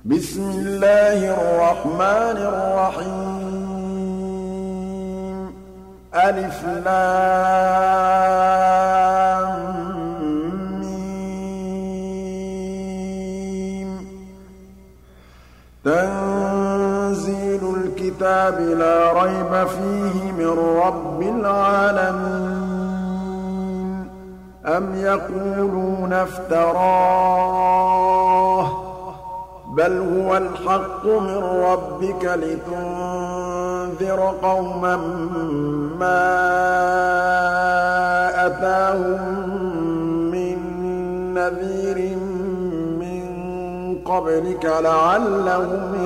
بسم الله الرحمن الرحيم ألف لام ميم تنزيل الكتاب لا ريب فيه من رب العالمين أم يقولون افتراه بل هو الحق من ربك لتنذر قوما ما أتاهم من نذير من قبلك لعلهم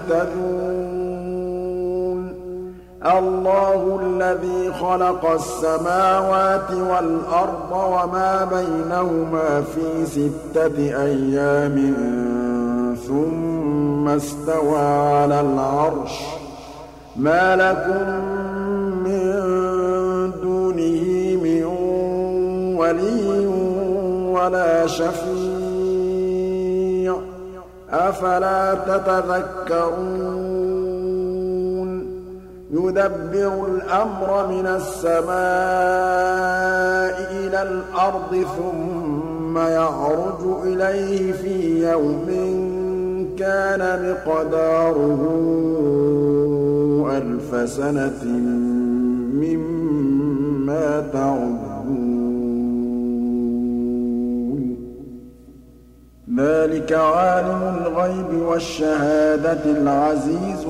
يهتدون الله الذي خلق السماوات والأرض وما بينهما في 6 أيام ثم استوى على العرش ما لكم من دونه من ولي ولا شفيع أفلا تتذكرون يدبر الأمر من السماء إلى الأرض ثم يعرج إليه في يوم كان مقداره 1000 سنة مما تعدون ذلك عالم الغيب والشهادة العزيز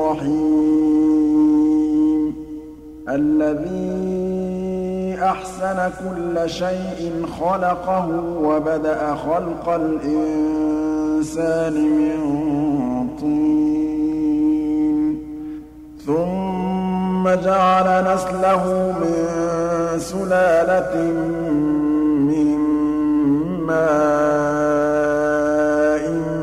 الرحيم الذي أحسن كل شيء خلقه وبدأ خلق الإنسان من طين ثم جعل نسله من سلالة من ماء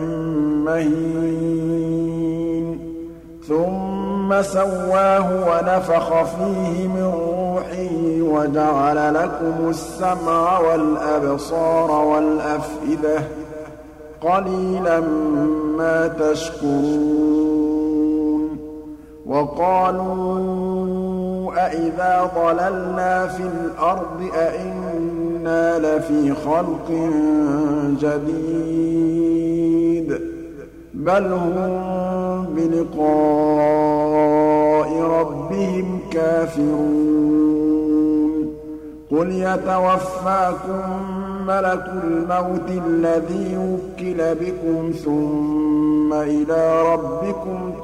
مهين ثم سواه ونفخ فيه من روحه وجعل لكم السمع والأبصار والأفئدة قليلا ما تشكرون وقالوا أإذا ضللنا في الأرض أإنا لفي خلق جديد بل هم بلقاء ربهم كافرون قل يتوفاكم ملك الموت الذي وكل بكم ثم إلى ربكم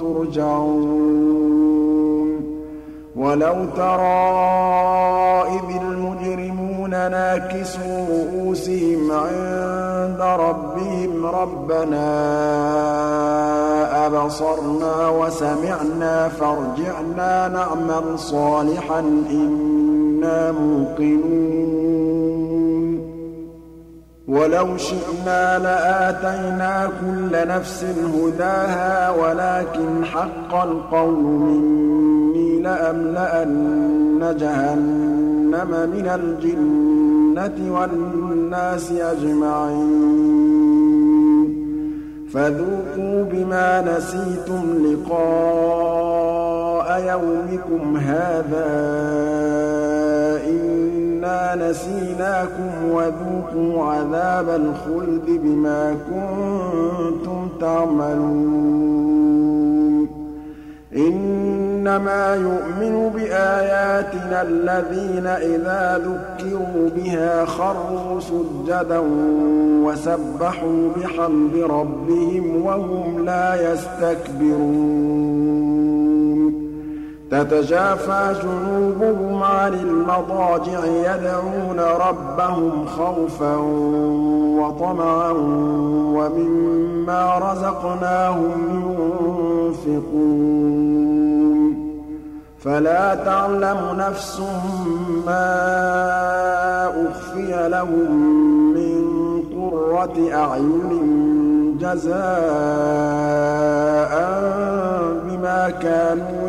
ترجعون ولو ترى إذ المجرمون ناكسوا رؤوسهم عند ربهم ربنا أبصرنا وسمعنا فارجعنا نعمل صالحا إنا موقنون ولو شئنا لآتينا كل نفس هداها ولكن حق القول مني لأملأن جهنم من الجنة والناس أجمعين فذوقوا بما نسيتم لقاء يومكم هذا إنا نسيناكم وذوقوا عذاب الخلد بما كنتم تعملون إنما يؤمن بآياتنا الذين إذا ذكروا بها خروا سجدا وسبحوا بحمد ربهم وهم لا يستكبرون تتجافى جنوبهم عن المضاجع يدعون ربهم خوفا وطمعا ومما رزقناهم ينفقون فلا تعلم نفس ما أخفي لهم من قرة أعين جزاء بما كانوا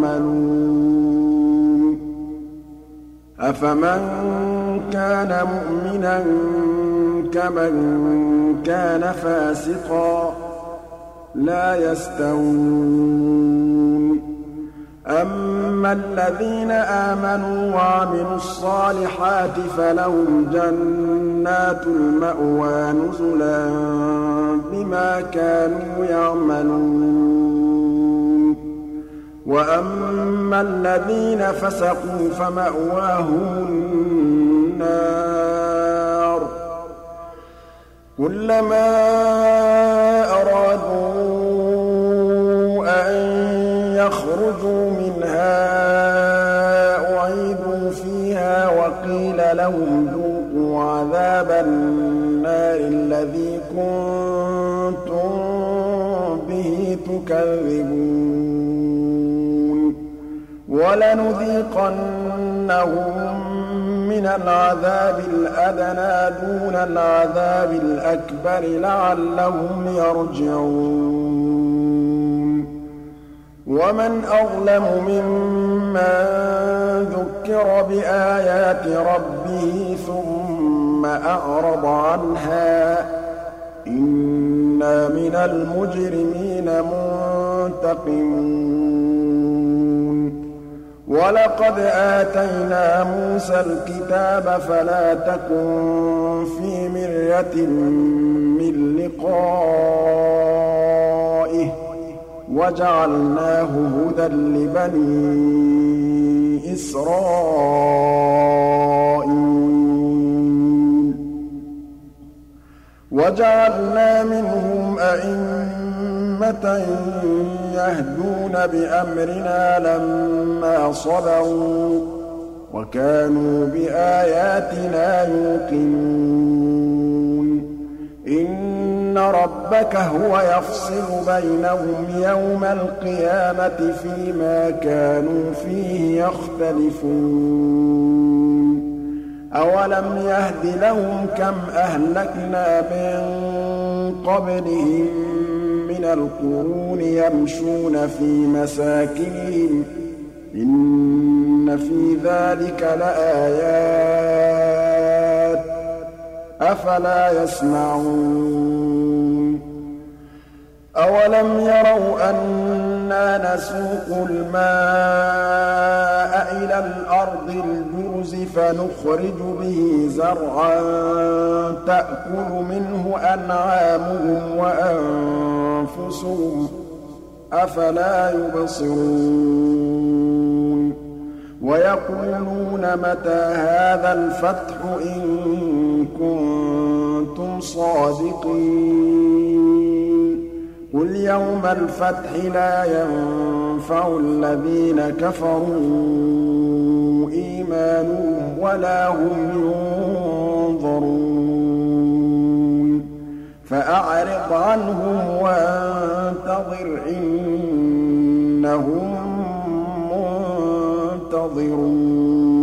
يعملون أفمن كان مؤمنا كمن كان فاسقا لَا يَسْتَوُونَ أَمَّا الَّذِينَ آمَنُوا وَعَمِلُوا الصَّالِحَاتِ فَلَهُمْ جَنَّاتُ الْمَأْوَىٰ نُزُلًا بِمَا كَانُوا يَعْمَلُونَ وَأَمَّا الَّذِينَ فَسَقُوا فَمَأْوَاهُمُ النَّارُ كُلَّمَا أَرَادُوا أَن يَخْرُجُوا مِنْهَا أُعِيدُوا فِيهَا وَقِيلَ لَهُمْ ذُوقُوا عَذَابَ النَّارِ الَّذِي كُنتُم بِهِ تُكَذِّبُونَ وَلَنُذِيقَنَّهُم مِّنَ الْعَذَابِ الْأَدْنَىٰ دُونَ الْعَذَابِ الْأَكْبَرِ لَعَلَّهُمْ يَرْجِعُونَ وَمَنْ أَظْلَمُ مِمَّن ذُكِّرَ بِآيَاتِ رَبِّهِ ثُمَّ أَعْرَضَ عَنْهَا ۚ إِنَّا مِنَ الْمُجْرِمِينَ مُنتَقِمُونَ وَلَقَدْ آتَيْنَا مُوسَى الْكِتَابَ فَلَا تَكُن فِي مِرْيَةٍ مِّن لِّقَائِهِ وَجَعَلْنَاهُ هُدًى لِّبَنِي إِسْرَائِيلَ وَجَعَلْنَا مِنْهُمْ أَئِمَّةً يَهْدُونَ بِأَمْرِنَا لَمَّا صَبَرُوا وَكَانُوا بِآيَاتِنَا يُوقِنُونَ إِنَّ رَبَّكَ هُوَ يَفْصِلُ بَيْنَهُمْ يَوْمَ الْقِيَامَةِ فِيمَا كَانُوا فِيهِ يَخْتَلِفُونَ أَوَلَمْ يَهْدِ لَهُمْ كَمْ أَهْلَكْنَا مِن قَبْلِهِم مِّنَ الْقُرُونِ يَمْشُونَ فِي مَسَاكِنِهِمْ ۗ إِنَّ فِي ذَٰلِكَ لَآيَاتٍ ۖ أَفَلَا يَسْمَعُونَ أَوَلَمْ يَرَوْا أَنَّا نَسُوقُ الْمَاءَ إِلَى الْأَرْضِ الْجُرُزِ فَنُخْرِجُ بِهِ زَرْعًا تَأْكُلُ مِنْهُ أَنْعَامُهُمْ وَأَنفُسُهُمْ ۖ أَفَلَا يُبْصِرُونَ وَيَقُولُونَ مَتَىٰ هَٰذَا الْفَتْحُ إِن كُنتُمْ صَادِقِينَ قُلْ يَوْمَ الْفَتْحِ لَا يَنفَعُ الَّذِينَ كَفَرُوا إِيمَانُهُمْ وَلَا هُمْ يُنظَرُونَ فَأَعْرِضْ عَنْهُمْ وَانتَظِرْ إِنَّهُم مُّنتَظِرُونَ